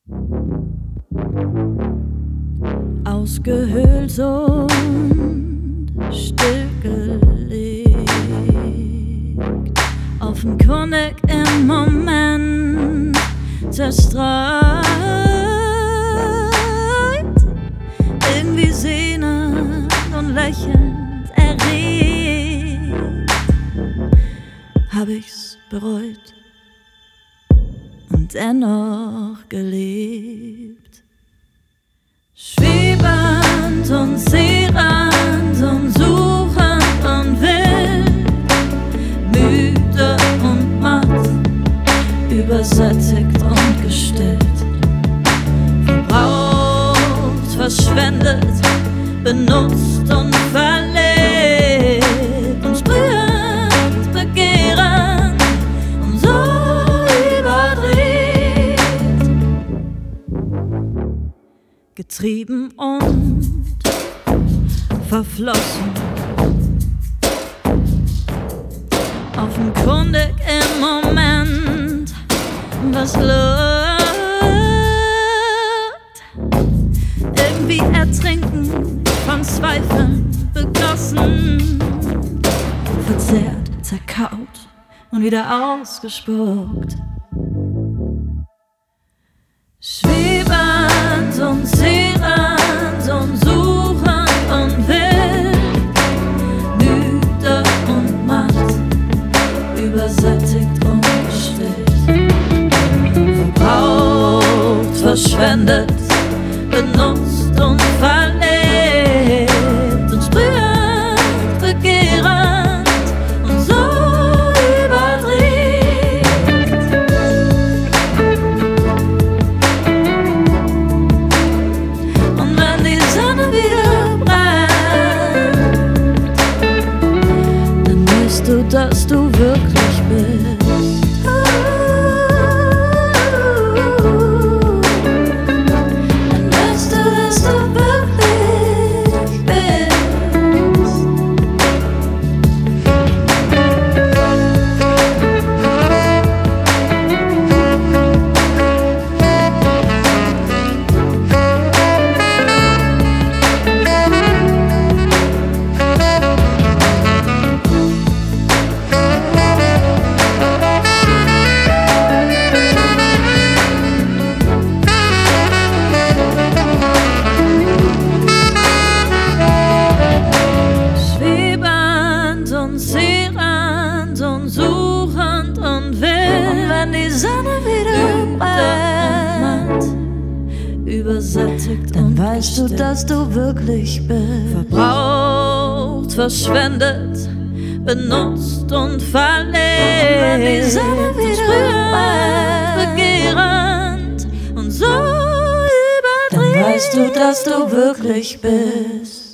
Ausgehöhlt und stillgelegt, offenkundig im Moment zerstreut, irgendwie sehnend und lächelnd erregt, hab ich's bereut und dennoch gelebt. Schwebend und zehrend und suchend und wild, müde und matt, übersättigt und gestillt, verbraucht, verschwendet, benutzt und verlebt und sprühend, begehrend und so überdreht, getrieben und verflossen, offenkundig im Moment, was läuft, irgendwie ertrinken, von Zweifeln begossen, verzehrt, zerkaut und wieder ausgespuckt. Schwebend und zehrend und suchend und wild, müde und matt, übersättigt und gestillt, verbraucht, verschwendet, benutzt und verlebt und sprühend, begehrend und so überdreht. Und wenn die Sonne wieder brennt, dann weißt du, dass du wirklich bist. Zehrend und suchend und wild, und wenn die Sonne wieder brennt, übersättigt, dann weißt du, dass du wirklich bist. Verbraucht, verschwendet, benutzt und verlebt, und wenn die Sonne wieder brennt, begehrend und so überdreht, dann weißt du, dass du wirklich bist.